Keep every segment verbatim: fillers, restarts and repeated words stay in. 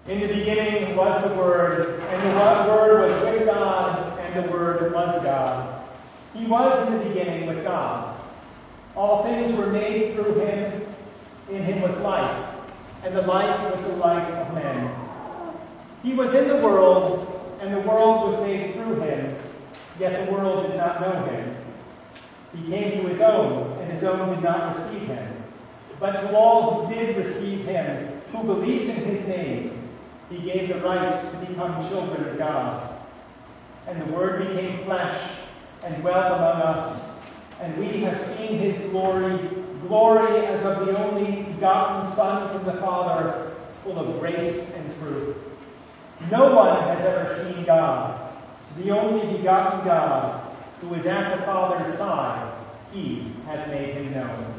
In the beginning was the Word, and the Word was with God, and the Word was God. He was in the beginning with God. All things were made through him. In him was life, and the life was the light of men. He was in the world, and the world was made through him, yet the world did not know him. He came to his own, and his own did not receive him. But to all who did receive him, who believed in his name, he gave the right to become children of God. And the Word became flesh and dwelt among us, and we have seen his glory, glory as of the only begotten Son from the Father, full of grace and truth. No one has ever seen God, the only begotten God, who is at the Father's side. He has made him known.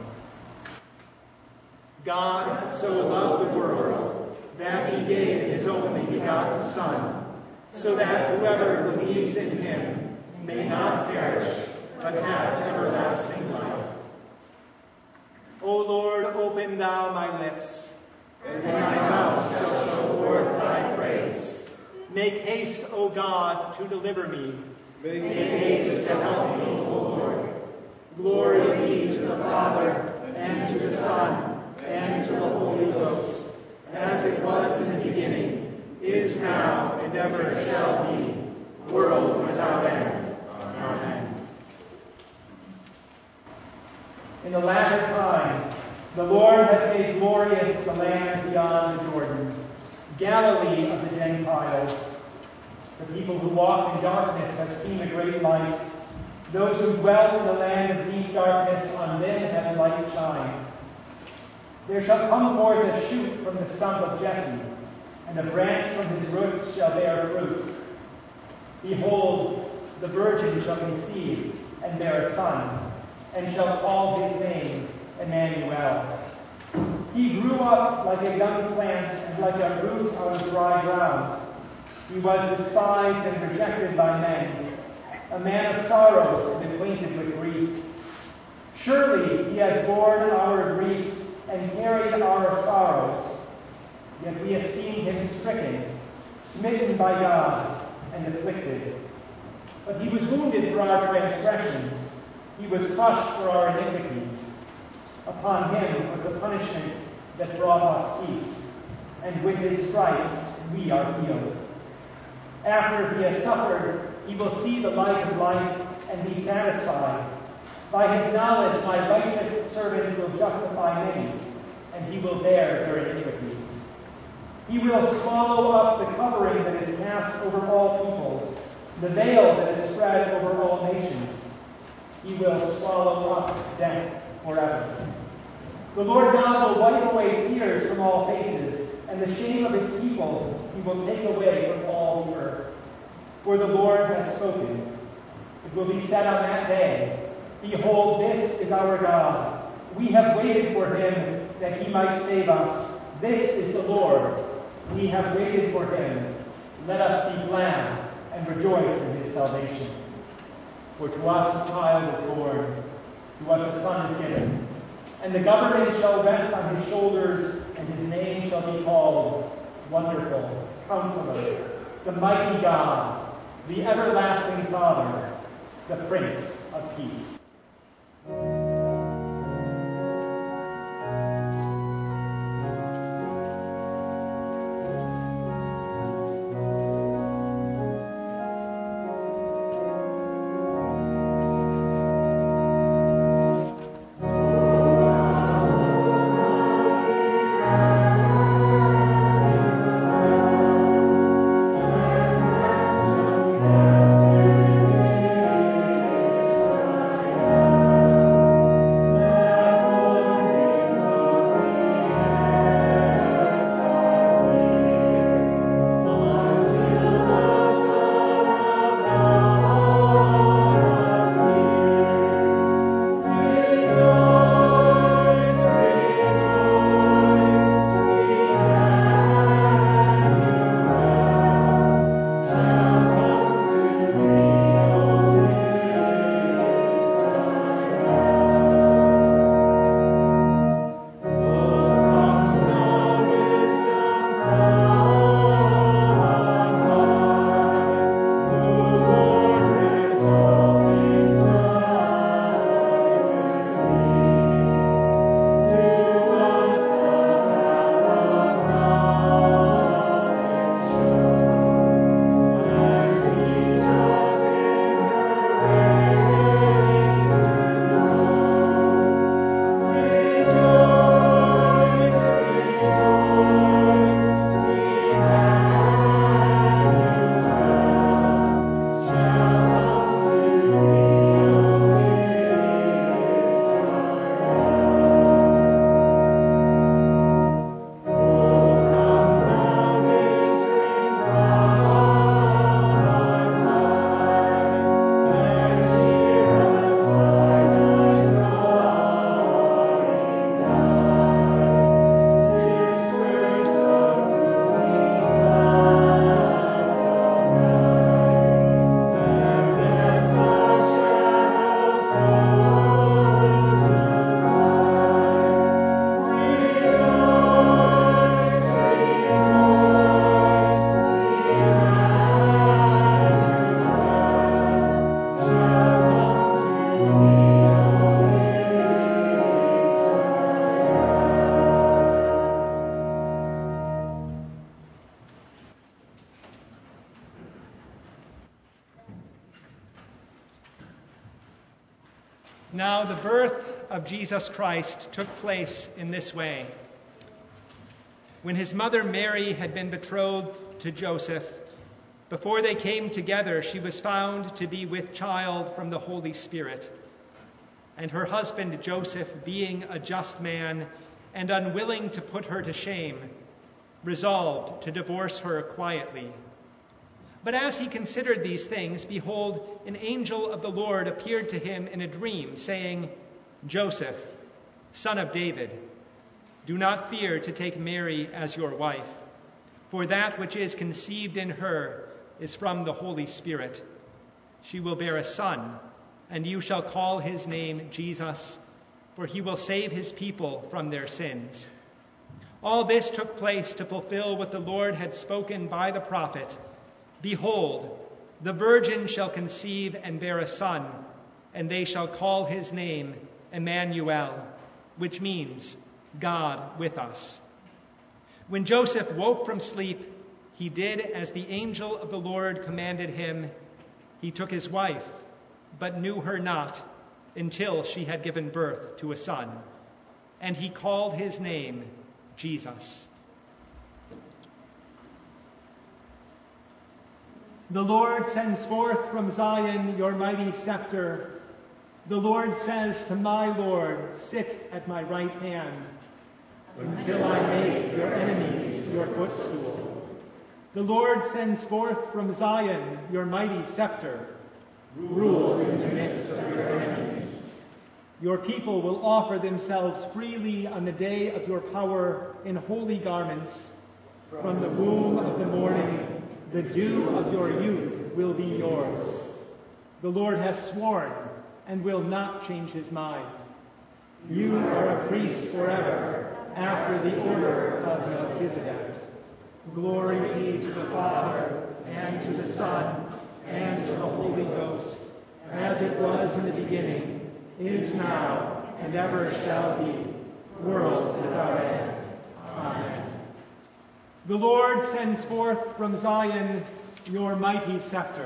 God so loved the world that he gave his only begotten Son, so that whoever believes in him may not perish, but have everlasting life. O Lord, open thou my lips, and my mouth shall show forth thy praise. Make haste, O God, to deliver me. Make haste to help me, O Lord. Glory be to the Father, and to the Son, and to the Holy Ghost, as it was in the beginning, is now, and ever shall be, world without end. Amen. In the latter time, the Lord has made glorious the land beyond the Jordan, Galilee of the Gentiles. The people who walk in darkness have seen a great light. Those who dwell in the land of deep darkness, on them has light shined. There shall come forth a shoot from the stump of Jesse, and a branch from his roots shall bear fruit. Behold, the virgin shall conceive and bear a son, and shall call his name Emmanuel. He grew up like a young plant and like a root out of dry ground. He was despised and rejected by men, a man of sorrows and acquainted with grief. Surely he has borne our griefs and carried our sorrows. Yet we esteemed him stricken, smitten by God, and afflicted. But he was wounded for our transgressions. He was crushed for our iniquities. Upon him was the punishment that brought us peace, and with his stripes we are healed. After he has suffered, he will see the light of life and be satisfied. By his knowledge, my righteous servant will justify many, and he will bear their iniquities. He will swallow up the covering that is cast over all peoples, the veil that is spread over all nations. He will swallow up death forever. The Lord God will wipe away tears from all faces, and the shame of his people he will take away from all the earth. For the Lord has spoken. It will be said on that day, Behold, this is our God. We have waited for him that he might save us. This is the Lord. We have waited for him. Let us be glad and rejoice in his salvation. For to us a child is born, to us a son is given, and the government shall rest on his shoulders, and his name shall be called Wonderful, Counselor, the Mighty God, the Everlasting Father, the Prince of Peace. Amen. Now the birth of Jesus Christ took place in this way. When his mother Mary had been betrothed to Joseph, before they came together, she was found to be with child from the Holy Spirit. And her husband Joseph, being a just man and unwilling to put her to shame, resolved to divorce her quietly. But as he considered these things, behold, an angel of the Lord appeared to him in a dream, saying, Joseph, son of David, do not fear to take Mary as your wife, for that which is conceived in her is from the Holy Spirit. She will bear a son, and you shall call his name Jesus, for he will save his people from their sins. All this took place to fulfill what the Lord had spoken by the prophet. Behold, the virgin shall conceive and bear a son, and they shall call his name Emmanuel, which means God with us. When Joseph woke from sleep, he did as the angel of the Lord commanded him. He took his wife, but knew her not until she had given birth to a son, and he called his name Jesus. The Lord sends forth from Zion your mighty scepter. The Lord says to my Lord, sit at my right hand, until I make your enemies your footstool. The Lord sends forth from Zion your mighty scepter. Rule in the midst of your enemies. Your people will offer themselves freely on the day of your power in holy garments. From the womb of the morning, the dew of your youth will be yours. The Lord has sworn and will not change his mind. You are a priest forever, after the order of Melchizedek. Glory be to the Father, and to the Son, and to the Holy Ghost, as it was in the beginning, is now, and ever shall be, world without end. Amen. The Lord sends forth from Zion your mighty scepter.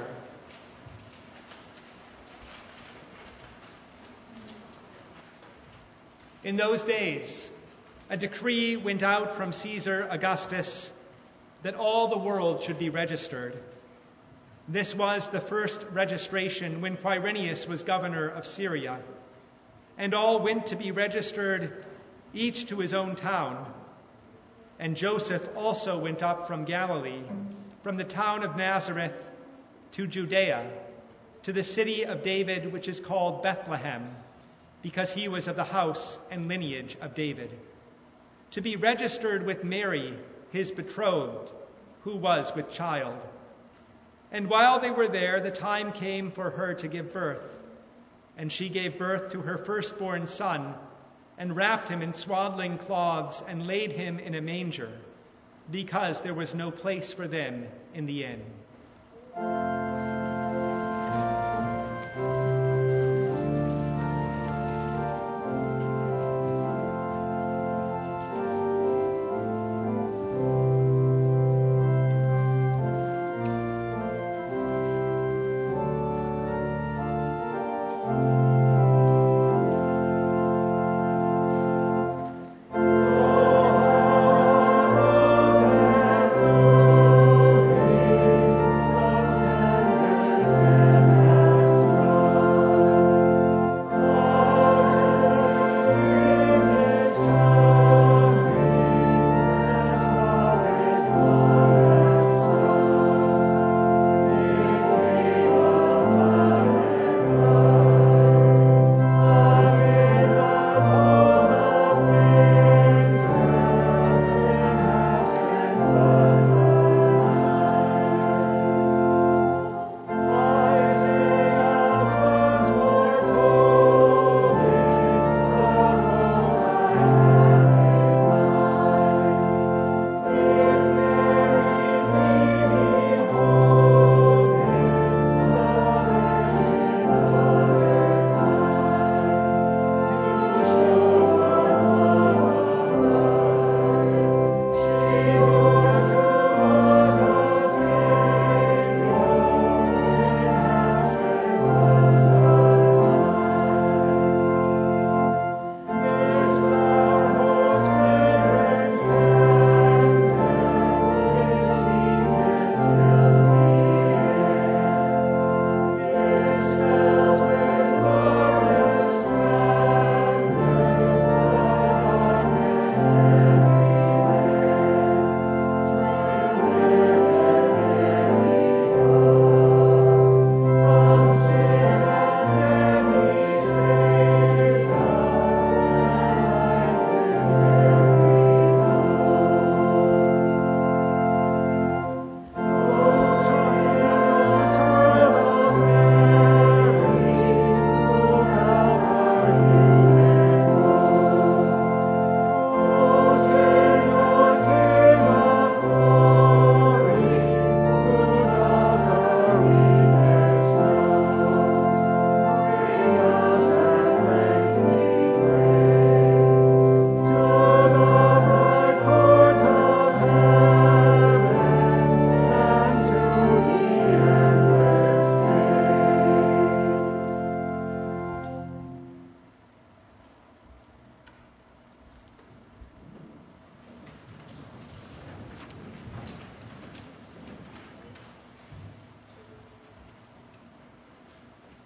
In those days, a decree went out from Caesar Augustus that all the world should be registered. This was the first registration when Quirinius was governor of Syria, and all went to be registered, each to his own town. And Joseph also went up from Galilee, from the town of Nazareth to Judea, to the city of David, which is called Bethlehem, because he was of the house and lineage of David, to be registered with Mary, his betrothed, who was with child. And while they were there, the time came for her to give birth. And she gave birth to her firstborn son, and wrapped him in swaddling cloths, and laid him in a manger, because there was no place for them in the inn.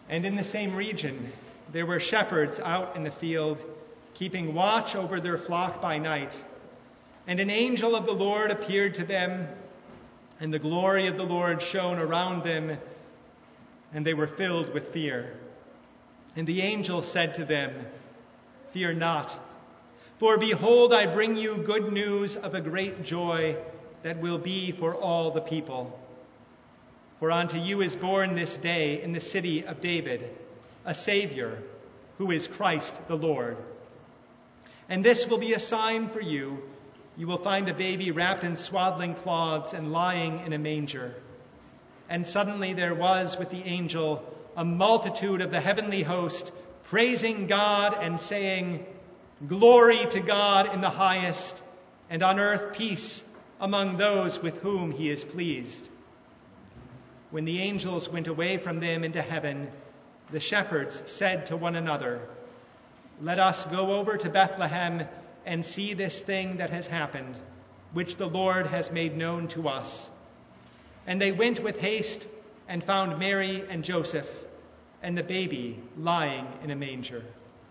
And in the same region, there were shepherds out in the field, keeping watch over their flock by night. And an angel of the Lord appeared to them, and the glory of the Lord shone around them, and they were filled with fear. And the angel said to them, "Fear not, for behold, I bring you good news of a great joy that will be for all the people. For unto you is born this day in the city of David a Savior, who is Christ the Lord. And this will be a sign for you. You will find a baby wrapped in swaddling cloths and lying in a manger." And suddenly there was with the angel a multitude of the heavenly host, praising God and saying, "Glory to God in the highest, and on earth peace among those with whom he is pleased." When the angels went away from them into heaven, the shepherds said to one another, "Let us go over to Bethlehem and see this thing that has happened, which the Lord has made known to us." And they went with haste and found Mary and Joseph and the baby lying in a manger.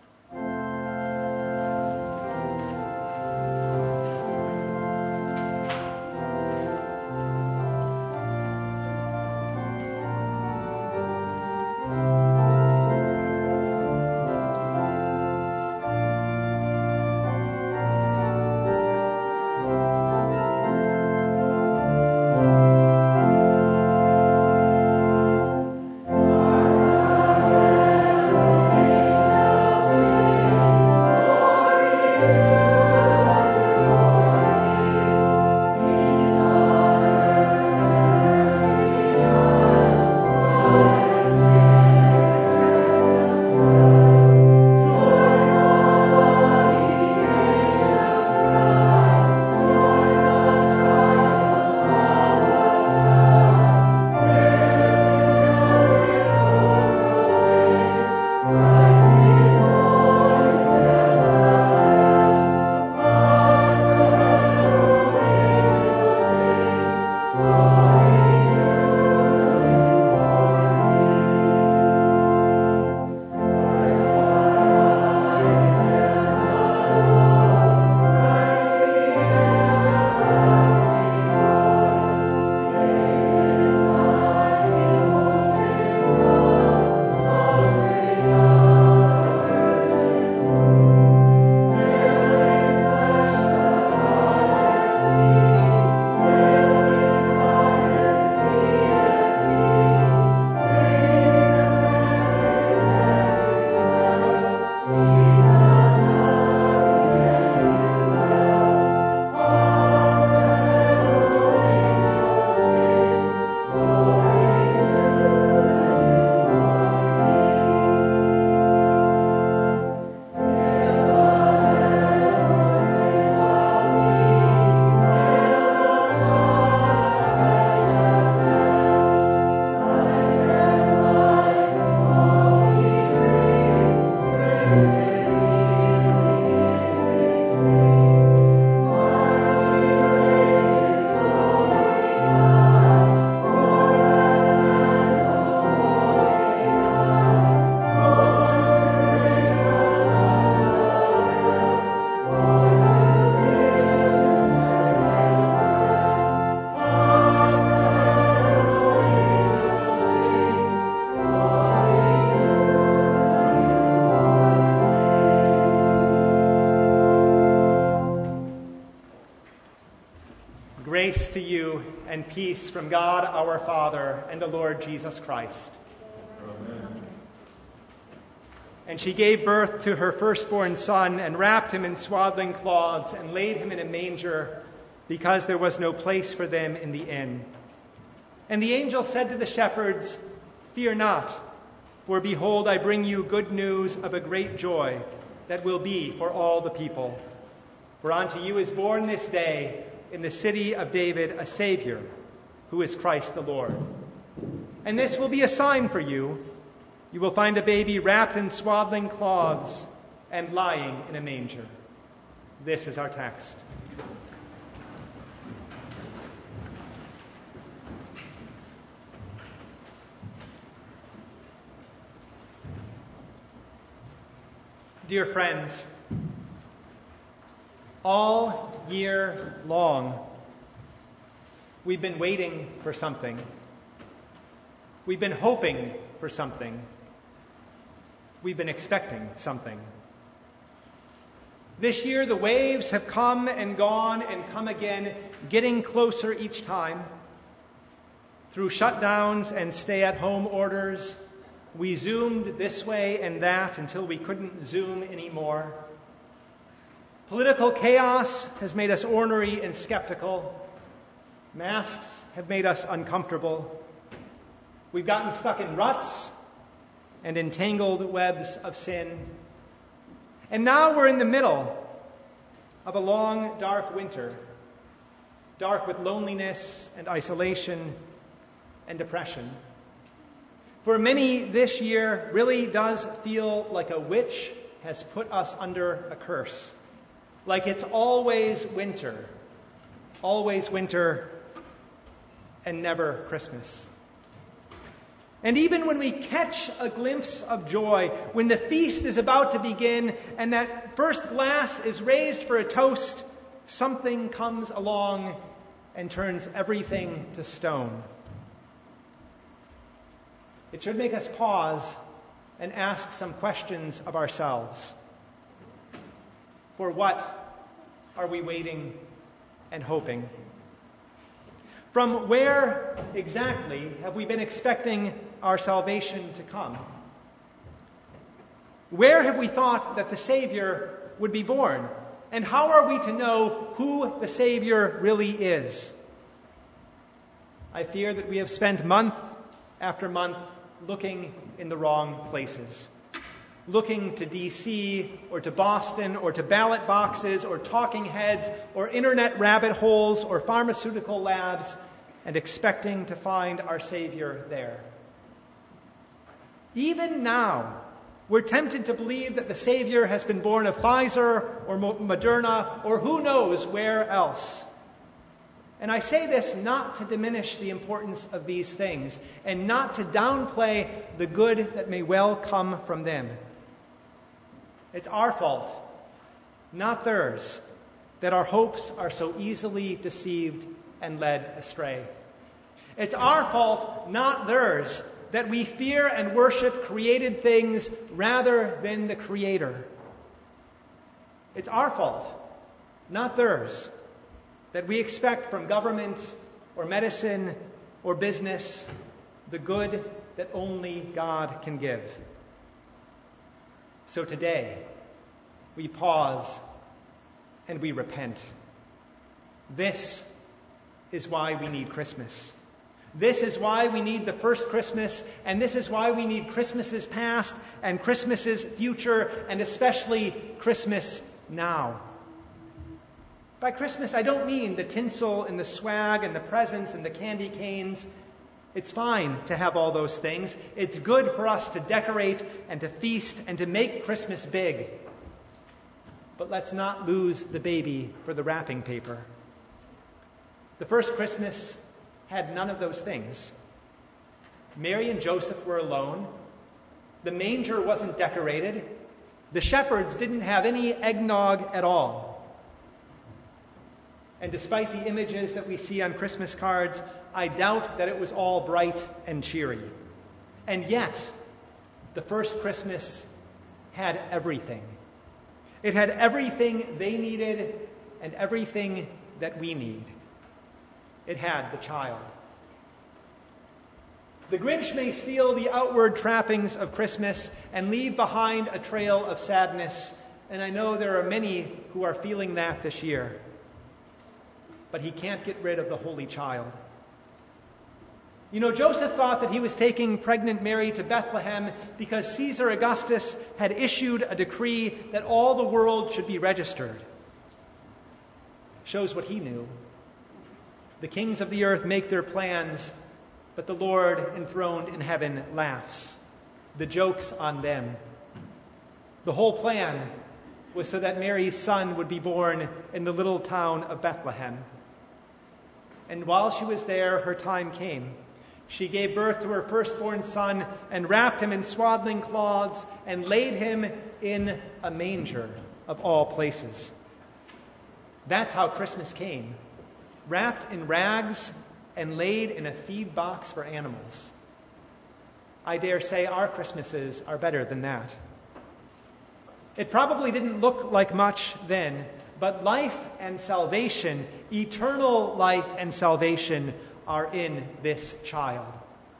Grace to you and peace from God our Father and the Lord Jesus Christ. Amen. And she gave birth to her firstborn son and wrapped him in swaddling cloths and laid him in a manger because there was no place for them in the inn. And the angel said to the shepherds, "Fear not, for behold, I bring you good news of a great joy that will be for all the people. For unto you is born this day in the city of David a Savior, who is Christ the Lord. And this will be a sign for you. You will find a baby wrapped in swaddling cloths and lying in a manger." This is our text. Dear friends, all year long, we've been waiting for something. We've been hoping for something. We've been expecting something. This year, the waves have come and gone and come again, getting closer each time. Through shutdowns and stay-at-home orders, we zoomed this way and that until we couldn't zoom anymore. Political chaos has made us ornery and skeptical. Masks have made us uncomfortable. We've gotten stuck in ruts and entangled webs of sin. And now we're in the middle of a long, dark winter, dark with loneliness and isolation and depression. For many, this year really does feel like a witch has put us under a curse. Like it's always winter, always winter, and never Christmas. And even when we catch a glimpse of joy, when the feast is about to begin and that first glass is raised for a toast, something comes along and turns everything to stone. It should make us pause and ask some questions of ourselves. For what are we waiting and hoping? From where exactly have we been expecting our salvation to come? Where have we thought that the Savior would be born? And how are we to know who the Savior really is? I fear that we have spent month after month looking in the wrong places. Looking to D C or to Boston or to ballot boxes or talking heads or internet rabbit holes or pharmaceutical labs and expecting to find our Savior there. Even now, we're tempted to believe that the Savior has been born of Pfizer or Moderna or who knows where else. And I say this not to diminish the importance of these things and not to downplay the good that may well come from them. It's our fault, not theirs, that our hopes are so easily deceived and led astray. It's our fault, not theirs, that we fear and worship created things rather than the Creator. It's our fault, not theirs, that we expect from government or medicine or business the good that only God can give. So today, we pause and we repent. This is why we need Christmas. This is why we need the first Christmas, and this is why we need Christmases past and Christmases future, and especially Christmas now. By Christmas, I don't mean the tinsel and the swag and the presents and the candy canes. It's fine to have all those things. It's good for us to decorate and to feast and to make Christmas big. But let's not lose the baby for the wrapping paper. The first Christmas had none of those things. Mary and Joseph were alone. The manger wasn't decorated. The shepherds didn't have any eggnog at all. And despite the images that we see on Christmas cards, I doubt that it was all bright and cheery. And yet, the first Christmas had everything. It had everything they needed and everything that we need. It had the child. The Grinch may steal the outward trappings of Christmas and leave behind a trail of sadness, and I know there are many who are feeling that this year. But he can't get rid of the Holy Child. You know, Joseph thought that he was taking pregnant Mary to Bethlehem because Caesar Augustus had issued a decree that all the world should be registered. Shows what he knew. The kings of the earth make their plans, but the Lord enthroned in heaven laughs. The joke's on them. The whole plan was so that Mary's son would be born in the little town of Bethlehem. And while she was there, her time came. She gave birth to her firstborn son and wrapped him in swaddling cloths and laid him in a manger of all places. That's how Christmas came, wrapped in rags and laid in a feed box for animals. I dare say our Christmases are better than that. It probably didn't look like much then, but life and salvation, eternal life and salvation, are in this child.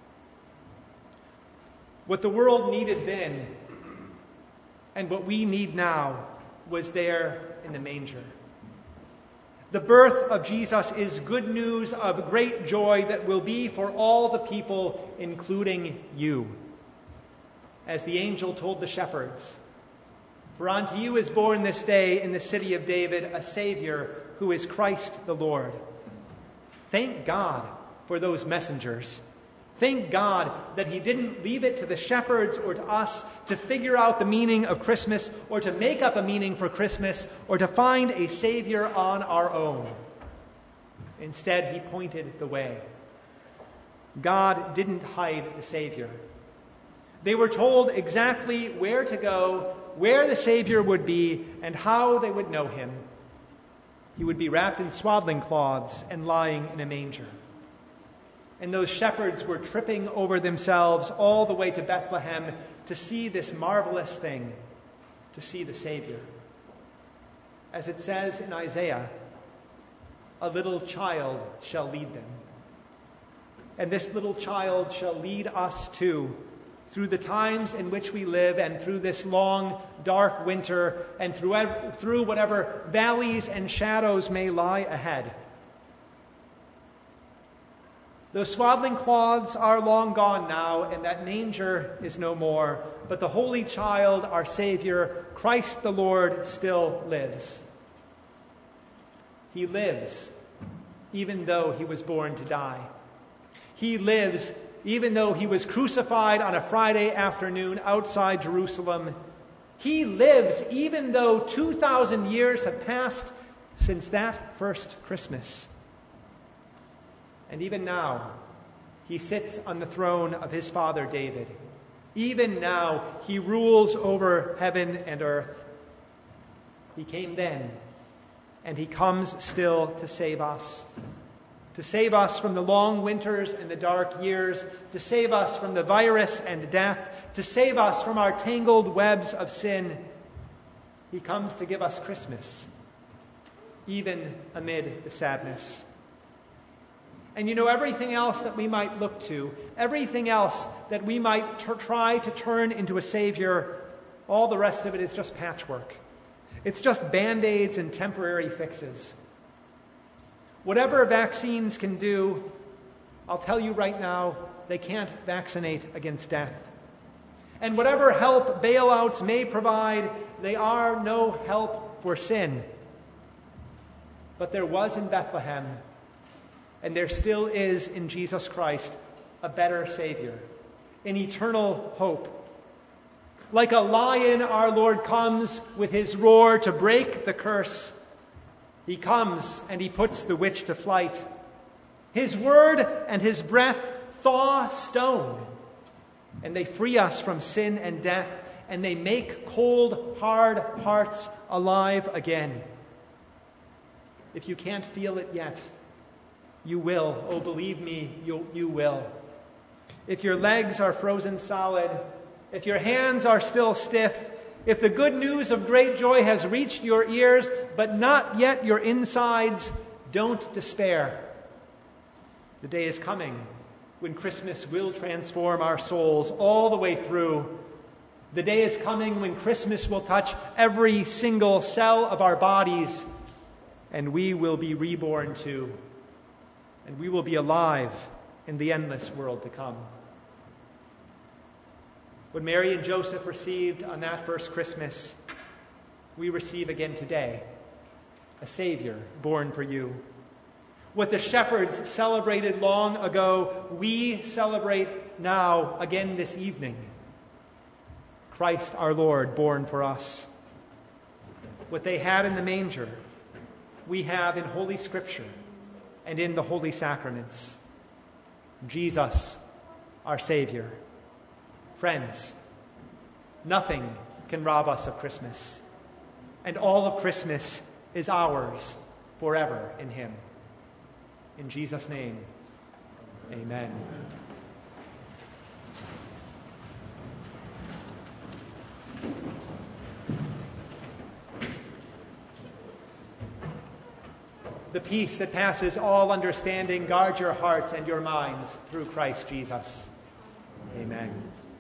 What the world needed then and what we need now was there in the manger. The birth of Jesus is good news of great joy that will be for all the people, including you. As the angel told the shepherds, "For unto you is born this day in the city of David a Savior, who is Christ the Lord." Thank God for those messengers. Thank God that he didn't leave it to the shepherds or to us to figure out the meaning of Christmas or to make up a meaning for Christmas or to find a Savior on our own. Instead, he pointed the way. God didn't hide the Savior. They were told exactly where to go, where the Savior would be, and how they would know him. He would be wrapped in swaddling cloths and lying in a manger. And those shepherds were tripping over themselves all the way to Bethlehem to see this marvelous thing, to see the Savior. As it says in Isaiah, "A little child shall lead them." And this little child shall lead us too, through the times in which we live and through this long, dark winter and through, through whatever valleys and shadows may lie ahead. Those swaddling cloths are long gone now, and that manger is no more, but the Holy Child, our Savior, Christ the Lord, still lives. He lives, even though he was born to die. He lives, even though he was crucified on a Friday afternoon outside Jerusalem. He lives, even though two thousand years have passed since that first Christmas. And even now, he sits on the throne of his father David. Even now, he rules over heaven and earth. He came then, and he comes still to save us. To save us from the long winters and the dark years, to save us from the virus and death, to save us from our tangled webs of sin. He comes to give us Christmas, even amid the sadness. And you know, everything else that we might look to, everything else that we might t- try to turn into a Savior, all the rest of it is just patchwork. It's just Band-Aids and temporary fixes. Whatever vaccines can do, I'll tell you right now, they can't vaccinate against death. And whatever help bailouts may provide, they are no help for sin. But there was in Bethlehem, and there still is in Jesus Christ, a better Savior, an eternal hope. Like a lion, our Lord comes with his roar to break the curse. He comes and he puts the witch to flight. His word and his breath thaw stone, and they free us from sin and death, and they make cold, hard hearts alive again. If you can't feel it yet, you will. Oh, believe me, you, you will. If your legs are frozen solid, if your hands are still stiff, if the good news of great joy has reached your ears, but not yet your insides, don't despair. The day is coming when Christmas will transform our souls all the way through. The day is coming when Christmas will touch every single cell of our bodies, and we will be reborn too. And we will be alive in the endless world to come. What Mary and Joseph received on that first Christmas, we receive again today, a Savior born for you. What the shepherds celebrated long ago, we celebrate now again this evening. Christ our Lord born for us. What they had in the manger, we have in Holy Scripture and in the holy sacraments. Jesus, our Savior. Friends, nothing can rob us of Christmas, and all of Christmas is ours forever in him. In Jesus' name, amen. The peace that passes all understanding, guard your hearts and your minds through Christ Jesus. Amen.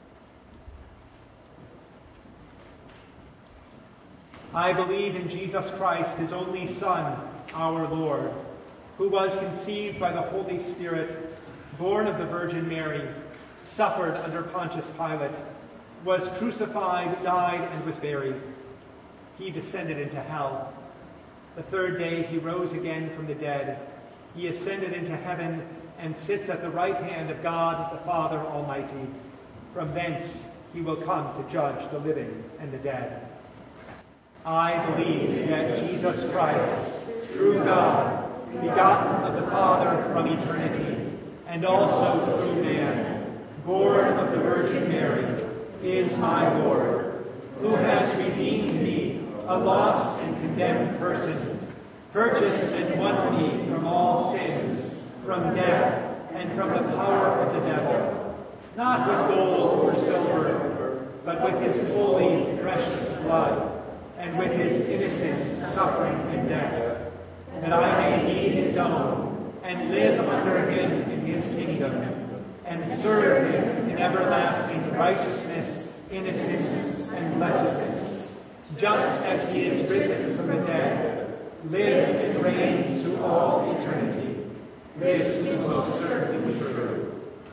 I believe in Jesus Christ, his only Son, our Lord, who was conceived by the Holy Spirit, born of the Virgin Mary, suffered under Pontius Pilate, was crucified, died, and was buried. He descended into hell. The third day he rose again from the dead. He ascended into heaven and sits at the right hand of God, the Father Almighty. From thence he will come to judge the living and the dead. I believe that Jesus Christ, true God, begotten of the Father from eternity, and also true man, born of the Virgin Mary, is my Lord, who has redeemed me, a lost and condemned person, purchased and won me from all sins, from death, and from the power of the devil, not with gold or silver, but with his holy, precious blood, and with his innocent suffering and death, that I may be his own, and live under him in his kingdom, and serve him in everlasting righteousness, innocence, and blessedness, just as he is risen from the dead, lives and reigns through all eternity. This is most certainly true.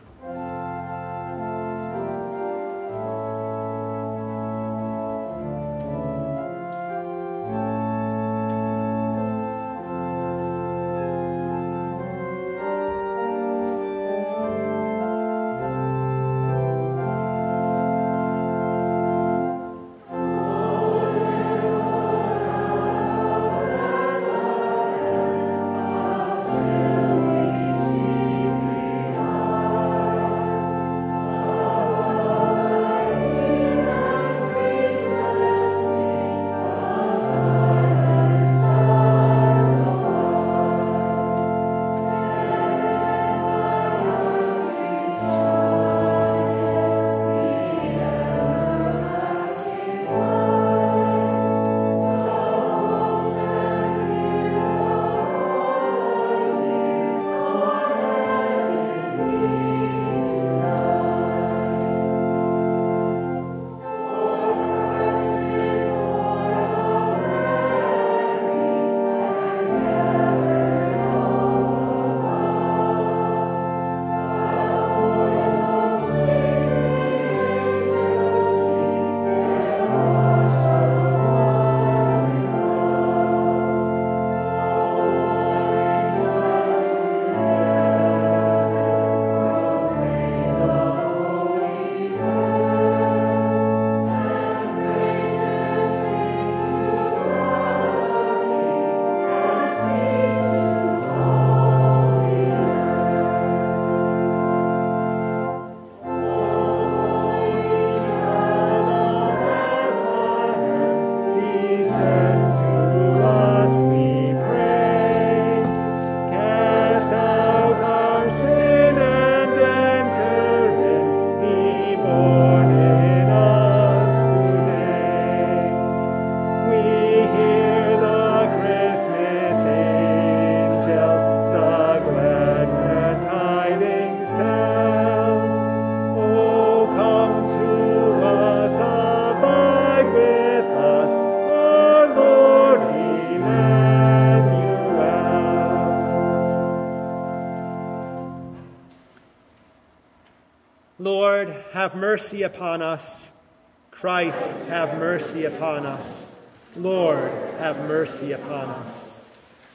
Lord, have mercy upon us. Christ, have mercy upon us. Lord, have mercy upon us.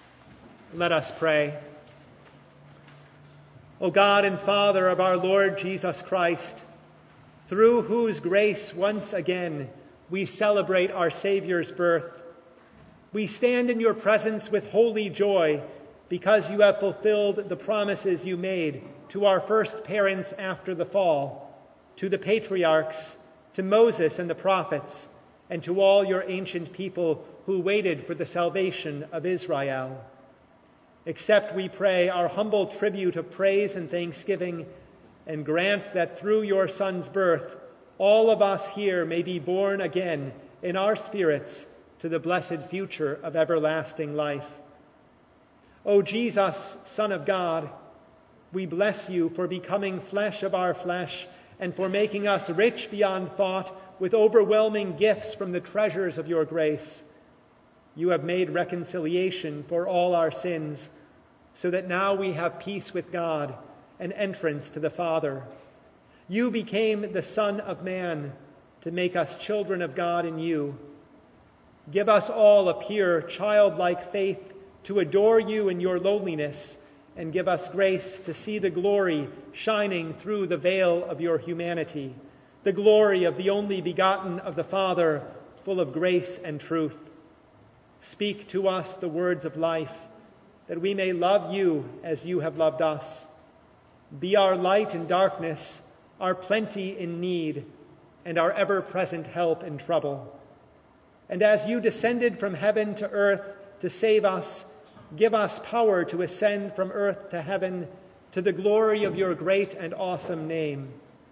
Let us pray. O God and Father of our Lord Jesus Christ, through whose grace once again we celebrate our Savior's birth, we stand in your presence with holy joy because you have fulfilled the promises you made to our first parents after the fall, to the patriarchs, to Moses and the prophets, and to all your ancient people who waited for the salvation of Israel. Accept, we pray, our humble tribute of praise and thanksgiving, and grant that through your Son's birth, all of us here may be born again in our spirits to the blessed future of everlasting life. O Jesus, Son of God, we bless you for becoming flesh of our flesh and for making us rich beyond thought with overwhelming gifts from the treasures of your grace. You have made reconciliation for all our sins, so that now we have peace with God and entrance to the Father. You became the Son of Man to make us children of God in you. Give us all a pure, childlike faith to adore you in your lowliness, and give us grace to see the glory shining through the veil of your humanity, the glory of the only begotten of the Father, full of grace and truth. Speak to us the words of life, that we may love you as you have loved us. Be our light in darkness, our plenty in need, and our ever-present help in trouble. And as you descended from heaven to earth to save us, give us power to ascend from earth to heaven to the glory of your great and awesome name.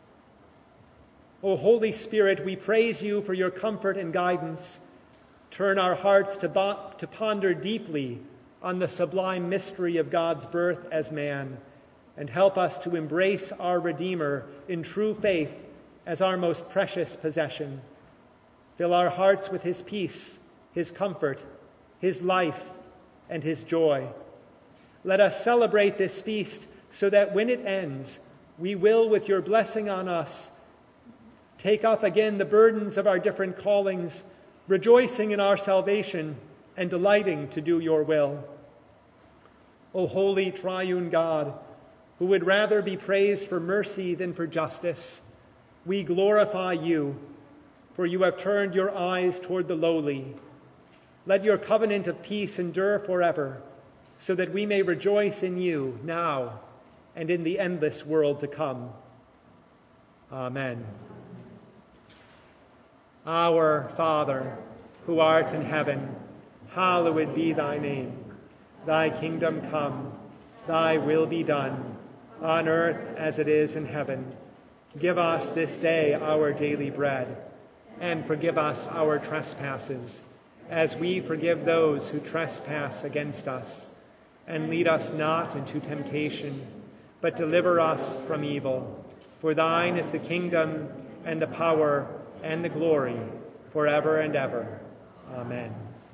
O Holy Spirit, we praise you for your comfort and guidance. Turn our hearts to, bo- to ponder deeply on the sublime mystery of God's birth as man, and help us to embrace our Redeemer in true faith as our most precious possession. Fill our hearts with his peace, his comfort, his life, and his joy. Let us celebrate this feast so that when it ends, we will, with your blessing on us, take up again the burdens of our different callings, rejoicing in our salvation and delighting to do your will. O holy triune God, who would rather be praised for mercy than for justice, we glorify you, for you have turned your eyes toward the lowly. Let your covenant of peace endure forever, so that we may rejoice in you now and in the endless world to come. Amen. Our Father, who art in heaven, hallowed be thy name. Thy kingdom come, thy will be done, on earth as it is in heaven. Give us this day our daily bread, and forgive us our trespasses, as we forgive those who trespass against us. And lead us not into temptation, but deliver us from evil. For thine is the kingdom, and the power, and the glory, forever and ever. Amen.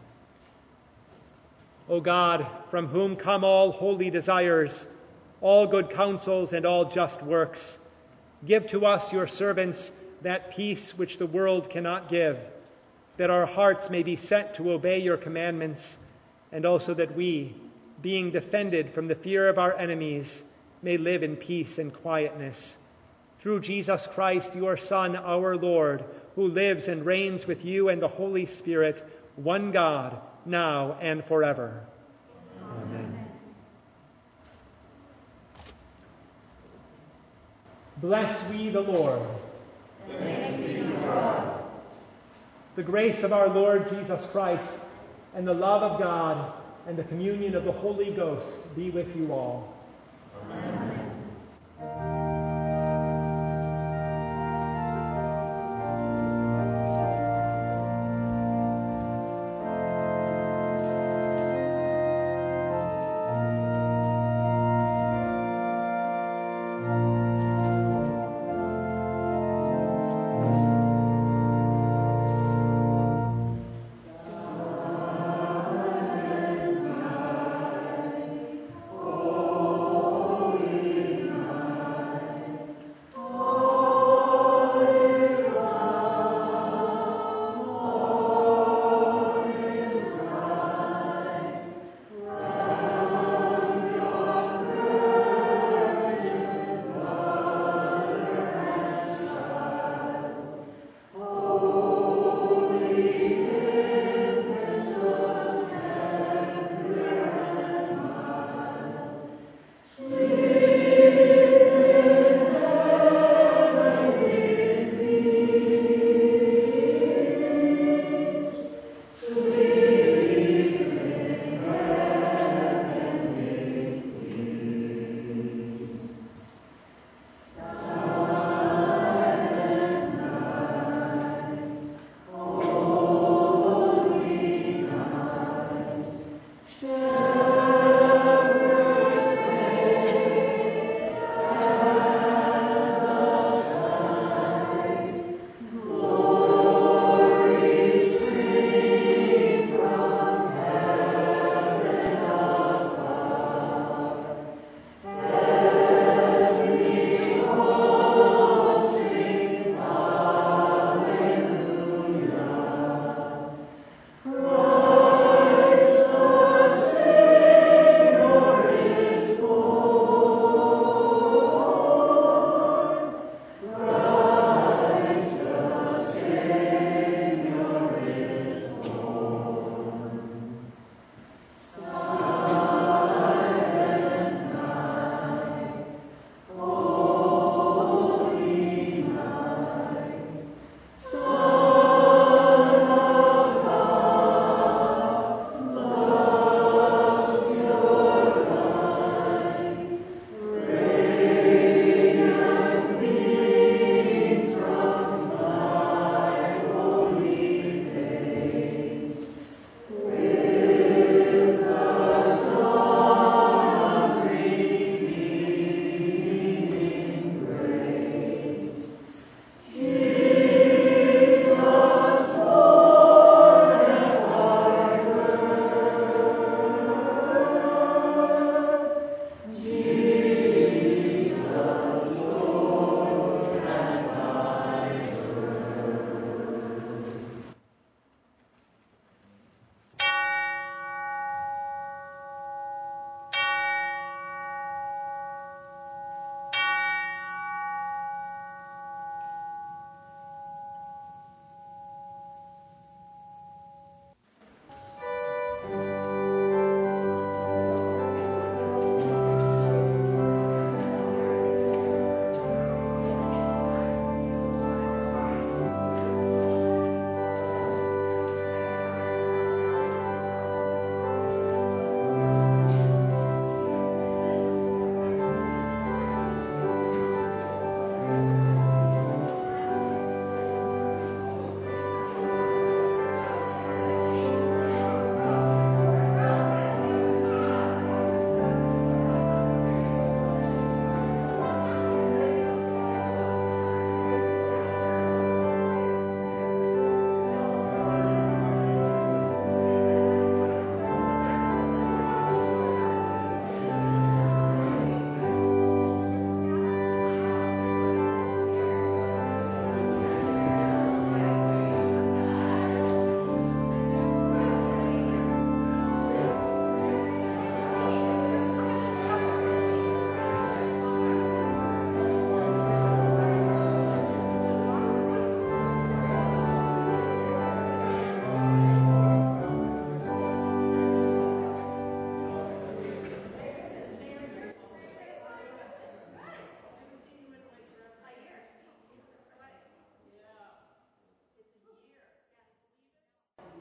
O God, from whom come all holy desires, all good counsels, and all just works, give to us, your servants, that peace which the world cannot give, that our hearts may be set to obey your commandments, and also that we, being defended from the fear of our enemies, may live in peace and quietness. Through Jesus Christ, your Son, our Lord, who lives and reigns with you and the Holy Spirit, one God, now and forever. Amen. Bless we the Lord. Thanks be to God. The grace of our Lord Jesus Christ and the love of God and the communion of the Holy Ghost be with you all. Amen.